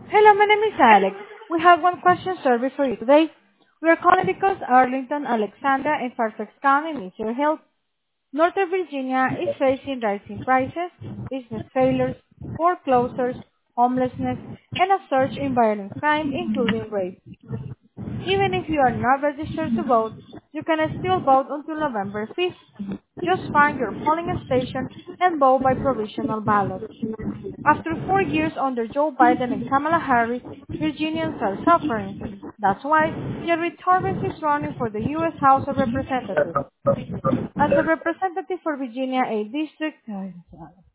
Hello, my name is Alex. We have one question survey for you today. We are calling because Arlington, Alexandria, and Fairfax County needs your help. Northern Virginia is facing rising prices, business failures, foreclosures, homelessness, and a surge in violent crime, including rape. Even if you are not registered to vote, you can still vote until November 5th. Just find your polling station and vote by provisional ballot. After 4 years under Joe Biden and Kamala Harris, Virginians are suffering. That's why Jerry Torres is running for the U.S. House of Representatives. As a representative for Virginia 8th District,